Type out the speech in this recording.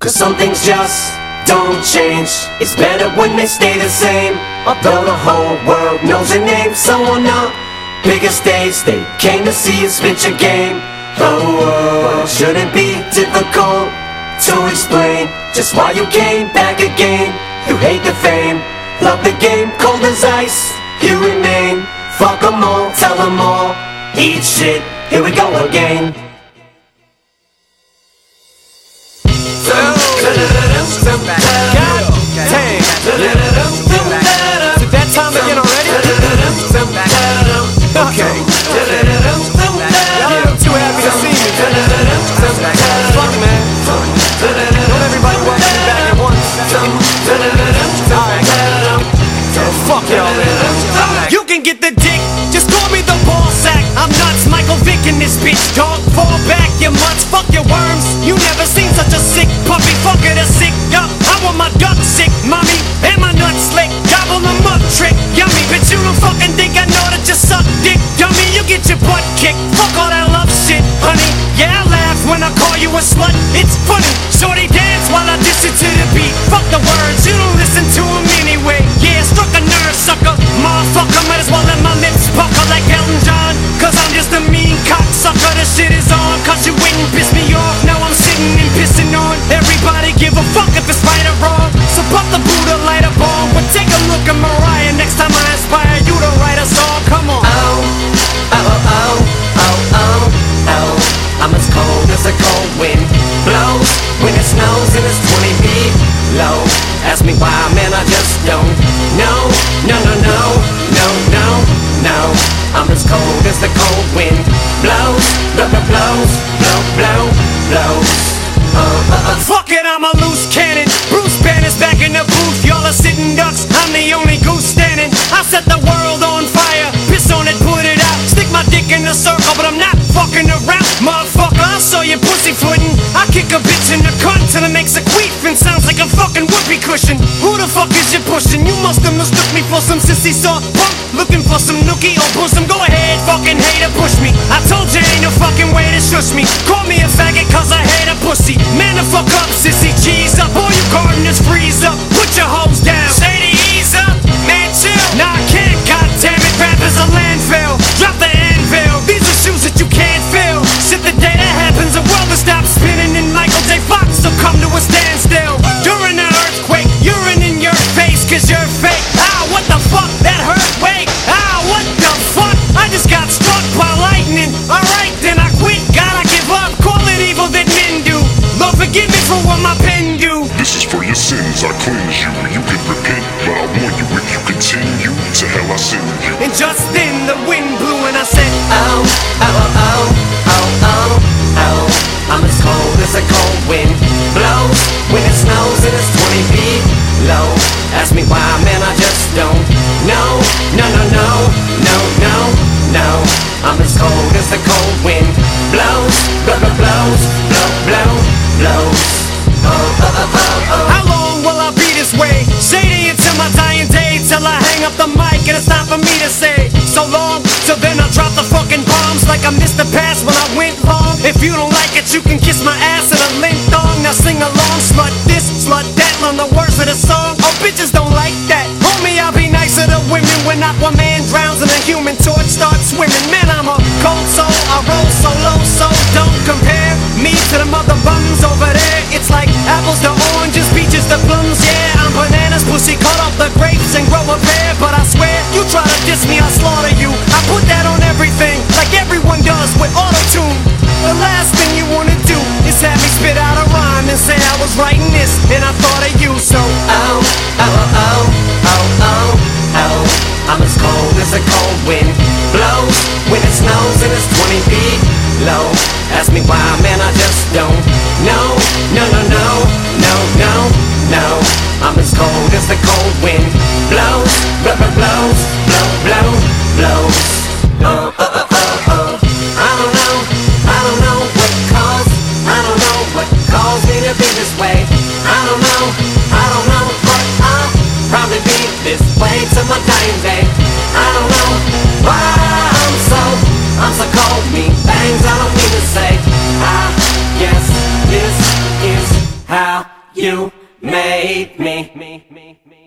'Cause some things just don't change. It's better when they stay the same. Although the whole world knows your name, so on the biggest stage they came to see you spit your game. Oh, shouldn't be difficult to explain just why you came back again. You hate the fame, love the game, cold as ice. You remain, fuck 'em all, tell 'em all. Eat shit, here we go again. Is it that time again already? Okay. Y'all too happy to see me. Fuck, man. Don't everybody welcome me back at once. Fuck y'all, man. You can get the dick, just call me the ball sack. I'm nuts, Michael Vick in this bitch, dog. Fall back, you mutts, fuck your worms. You never seen such a sick puppy, fuck it, a sick duck. I want my duck sick, mommy, and my nuts slick. Gobble them up, trick, yummy. But you don't fucking think I know that you suck dick, dummy. You get your butt kicked, fuck all that love shit, honey. Yeah, I laugh when I call you a slut, it's funny. Shorty dance while I diss it to the beat. Fuck the words, you don't listen to them anyway. Yeah, struck a nerve, sucker. Motherfucker, might as well let my lips pucker like Elton John. 'Cause I'm just a mean cocksucker, the shit is on. 'Cause you wouldn't piss me off, now I'm sitting and pissing on everybody. Give a fuck if it's right or wrong. So pop the Buddha, light a bomb. But take a look at Mariah next time I inspire you to write a song, come on. Oh, oh, oh, oh, oh, oh. I'm as cold as a cold wind blows when it snows and it's 20 feet low. Ask me why, man, I just don't know. No, no, no, no, no, no. I'm as cold as the cold wind blows, blow, blow, blows, blow, blow, blows. Fuck it, I'm a loose cannon. Bruce Banner's back in the booth. Y'all are sitting ducks, I'm the only goose standing. I set the world on fire, piss on it, put it out. Stick my dick in the circle, but I'm not fucking around. Motherfucker, I saw you pussyfootin'. I kick a bitch in the cunt till it makes a queef and sounds like a fucking whoopee cushion. Who the fuck is you pushing? You must have mistook me for some sissy soft punk. Looking for some nookie or bosom. Go ahead, fucking hater, push me. I told you ain't no fucking way to shush me. Call me a faggot 'cause I hate a pussy. Man, the fuck up, sissy, cheese up. All you gardeners freeze up. Put your hoes down. Shady, ease up. Man, chill. Nah, I can't, goddammit. Rap is a landfill. Drop the anvil. These are shoes that you can't fill. Shit, the day that happens, the world will stop spinning and Michael J. Fox will come to a standstill. During the earthquake, urine in your face 'cause you're fake. Ah, what the fuck? That hurt, wait. Ah, what the fuck? I just got struck by lightning. Alright, then I quit. Gotta give up. Call it evil that men do. Lord, forgive me for what my pen do. This is for your sins, I cleanse you. You can repent, but I warn you, if you continue, to hell I send you. And just then the wind blew and I said, Oh, oh, oh, oh, oh, oh, oh. I'm as cold as a cold wind blows when it snows and it's 20 feet low. Ask me why, man, I just don't know. No, no, no, no, no, no. I'm as cold as the cold wind blows, blow, blow, blows, blow, blow, blows. Oh, oh, oh, oh, oh. how long will I be this way? Shady until my dying day, till I hang up the mic and it's time for me to say so long, till then I drop the fucking bombs like I missed the pass when I went long. If you don't like it, you can kiss my ass in a link thong. Now sing along, slut this, slut that, learn the words of the song. Oh, bitches don't like that. Homie, I'll be nicer to women when Aquaman drowns and a human torch starts swimming. Man, I'm a cold soul, I roll solo, so don't compare me to the mother bums over there. It's like apples to oranges, peaches to plums. Yeah, I'm bananas, pussy, cut off the grapes and grow a pear. But I swear, you try to diss me, I'll slaughter you. I put that on everything, like everyone does with auto-tune. The last thing you wanna do is have me spit out a rhyme and say I was writing this and I thought of you. So Oh, oh, oh, oh, oh, oh. I'm as cold as a cold wind blows when it snows and it's 20 feet low. Ask me why, man, I just don't know. No, no, no, no, no, no. I'm as cold as the cold wind blows You made me.